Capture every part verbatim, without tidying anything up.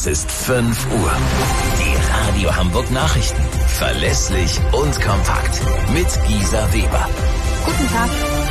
Es ist fünf Uhr. Die Radio Hamburg Nachrichten. Verlässlich und kompakt. Mit Gisa Weber. Guten Tag.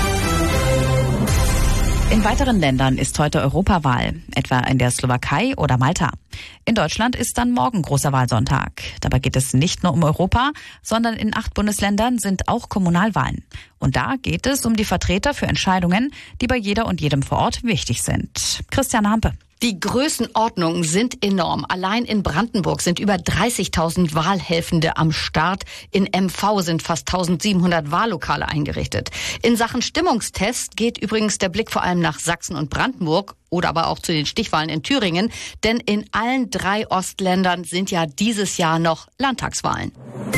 In weiteren Ländern ist heute Europawahl, etwa in der Slowakei oder Malta. In Deutschland ist dann morgen großer Wahlsonntag. Dabei geht es nicht nur um Europa, sondern in acht Bundesländern sind auch Kommunalwahlen. Und da geht es um die Vertreter für Entscheidungen, die bei jeder und jedem vor Ort wichtig sind. Christiane Hampe. Die Größenordnungen sind enorm. Allein in Brandenburg sind über dreißigtausend Wahlhelfende am Start. In M V sind fast eintausendsiebenhundert Wahllokale eingerichtet. In Sachen Stimmungstest geht übrigens der Blick vor allem nach Sachsen und Brandenburg oder aber auch zu den Stichwahlen in Thüringen. Denn in allen drei Ostländern sind ja dieses Jahr noch Landtagswahlen.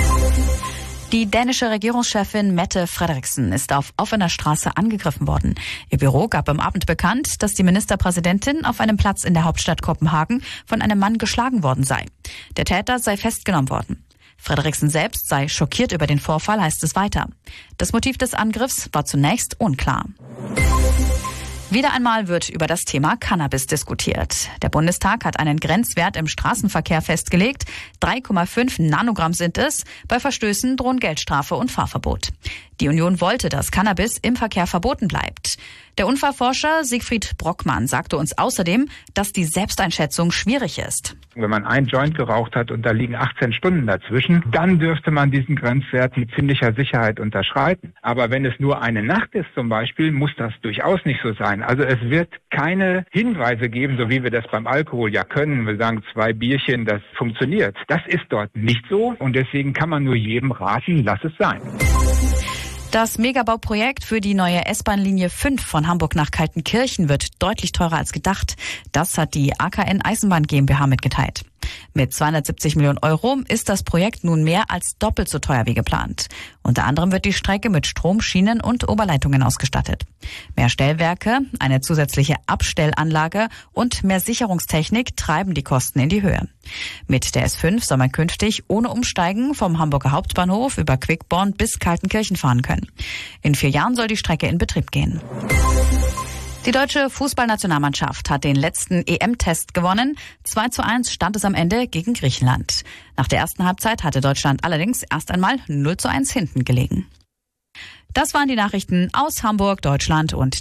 Die dänische Regierungschefin Mette Frederiksen ist auf offener Straße angegriffen worden. Ihr Büro gab am Abend bekannt, dass die Ministerpräsidentin auf einem Platz in der Hauptstadt Kopenhagen von einem Mann geschlagen worden sei. Der Täter sei festgenommen worden. Frederiksen selbst sei schockiert über den Vorfall, heißt es weiter. Das Motiv des Angriffs war zunächst unklar. Wieder einmal wird über das Thema Cannabis diskutiert. Der Bundestag hat einen Grenzwert im Straßenverkehr festgelegt. drei Komma fünf Nanogramm sind es. Bei Verstößen drohen Geldstrafe und Fahrverbot. Die Union wollte, dass Cannabis im Verkehr verboten bleibt. Der Unfallforscher Siegfried Brockmann sagte uns außerdem, dass die Selbsteinschätzung schwierig ist. Wenn man einen Joint geraucht hat und da liegen achtzehn Stunden dazwischen, dann dürfte man diesen Grenzwert mit ziemlicher Sicherheit unterschreiten. Aber wenn es nur eine Nacht ist zum Beispiel, muss das durchaus nicht so sein. Also es wird keine Hinweise geben, so wie wir das beim Alkohol ja können. Wir sagen zwei Bierchen, das funktioniert. Das ist dort nicht so und deswegen kann man nur jedem raten, lass es sein. Das Megabauprojekt für die neue S-Bahn-Linie fünf von Hamburg nach Kaltenkirchen wird deutlich teurer als gedacht. Das hat die A K N Eisenbahn GmbH mitgeteilt. Mit zweihundertsiebzig Millionen Euro ist das Projekt nun mehr als doppelt so teuer wie geplant. Unter anderem wird die Strecke mit Strom, Schienen und Oberleitungen ausgestattet. Mehr Stellwerke, eine zusätzliche Abstellanlage und mehr Sicherungstechnik treiben die Kosten in die Höhe. Mit der S fünf soll man künftig ohne Umsteigen vom Hamburger Hauptbahnhof über Quickborn bis Kaltenkirchen fahren können. In vier Jahren soll die Strecke in Betrieb gehen. Die deutsche Fußballnationalmannschaft hat den letzten E M-Test gewonnen. zwei zu eins stand es am Ende gegen Griechenland. Nach der ersten Halbzeit hatte Deutschland allerdings erst einmal null zu eins hinten gelegen. Das waren die Nachrichten aus Hamburg, Deutschland und